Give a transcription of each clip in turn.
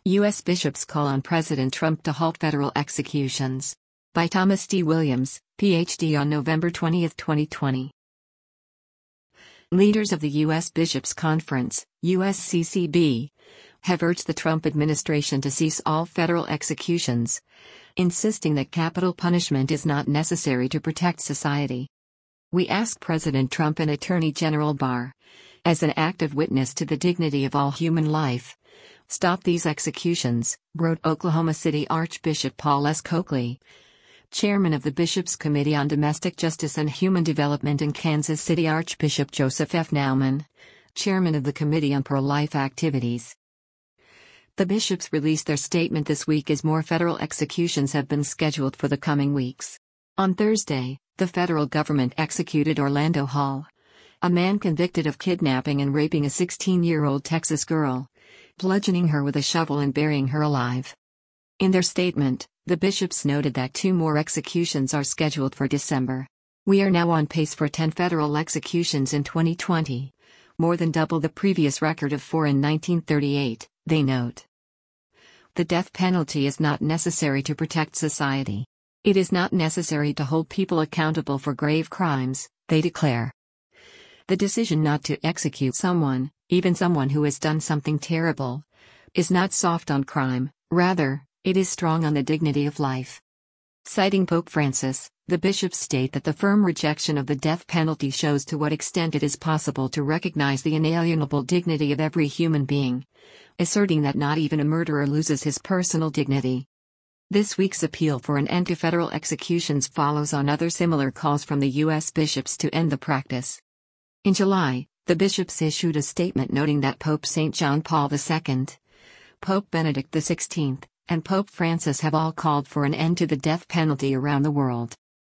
U.S. bishops call on President Trump to halt federal executions. By Thomas D. Williams, Ph.D. on November 20, 2020. Leaders of the U.S. Bishops' Conference, USCCB, have urged the Trump administration to cease all federal executions, insisting that capital punishment is not necessary to protect society. We ask President Trump and Attorney General Barr, as an active witness to the dignity of all human life, stop these executions, wrote Oklahoma City Archbishop Paul S. Coakley, chairman of the Bishops' Committee on Domestic Justice and Human Development, and Kansas City Archbishop Joseph F. Naumann, chairman of the Committee on Pro-Life Activities. The bishops released their statement this week as more federal executions have been scheduled for the coming weeks. On Thursday, the federal government executed Orlando Hall, a man convicted of kidnapping and raping a 16-year-old Texas girl, bludgeoning her with a shovel and burying her alive. In their statement, the bishops noted that 2 more executions are scheduled for December. We are now on pace for 10 federal executions in 2020, more than double the previous record of 4 in 1938, they note. The death penalty is not necessary to protect society. It is not necessary to hold people accountable for grave crimes, they declare. The decision not to execute someone, even someone who has done something terrible, is not soft on crime, rather, it is strong on the dignity of life. Citing Pope Francis, the bishops state that the firm rejection of the death penalty shows to what extent it is possible to recognize the inalienable dignity of every human being, asserting that not even a murderer loses his personal dignity. This week's appeal for an end to federal executions follows on other similar calls from the U.S. bishops to end the practice. In July, the bishops issued a statement noting that Pope St. John Paul II, Pope Benedict XVI, and Pope Francis have all called for an end to the death penalty around the world.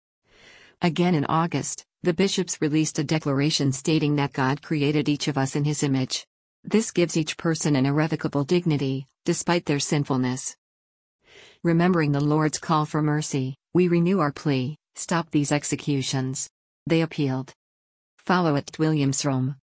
Again in August, the bishops released a declaration stating that God created each of us in His image. This gives each person an irrevocable dignity, despite their sinfulness. Remembering the Lord's call for mercy, we renew our plea, stop these executions. They appealed. Follow @WilliamsRome.